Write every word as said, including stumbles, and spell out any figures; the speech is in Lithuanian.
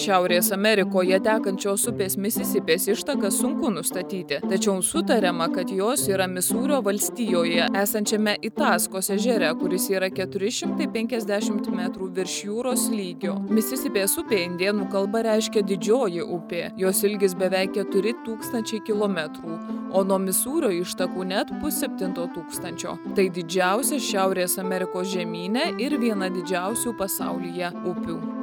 Šiaurės Amerikoje tekančios upės Misisipės ištakas sunku nustatyti, tačiau sutariama, kad jos yra Misūrio valstijoje esančiame Itaskos ežere, kuris yra keturi šimtai penkiasdešimt metrų virš jūros lygio. Misisipės upė indėnų kalba reiškia didžioji upė, jos ilgis beveik keturi tūkstančiai kilometrų, o nuo Misūrio ištakų net pusseptinto tūkstančio. Tai didžiausia Šiaurės Amerikos žemyne ir viena didžiausių pasaulyje upių.